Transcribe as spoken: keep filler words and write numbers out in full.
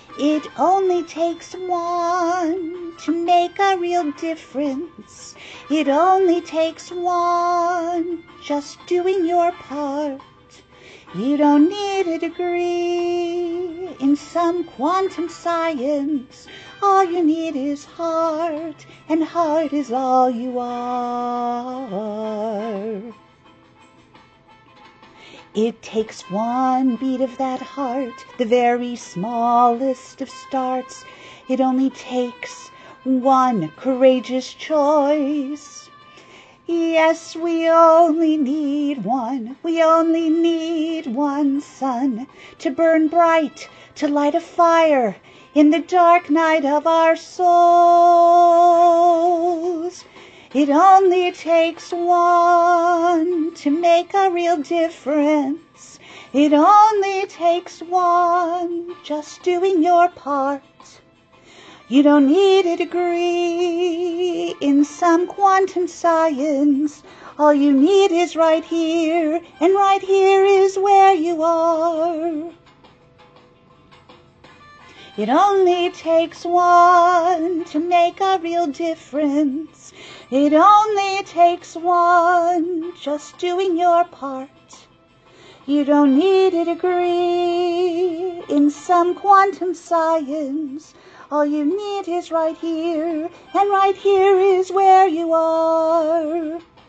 It only takes one to make a real difference. It only takes one just doing your part. You don't need a degree in some quantum science. All you need is heart, and heart is all you are. It takes one beat of that heart, the very smallest of starts. It only takes one courageous choice. Yes, we only need one, we only need one sun to burn bright, to light a fire in the dark night of our souls. It only takes one to make a real difference. It only takes one just doing your part. You don't need a degree in some quantum science. All you need is right here, and right here is where you are. It only takes one to make a real difference. It only takes one just doing your part. You don't need a degree in some quantum science. All you need is right here, and right here is where you are.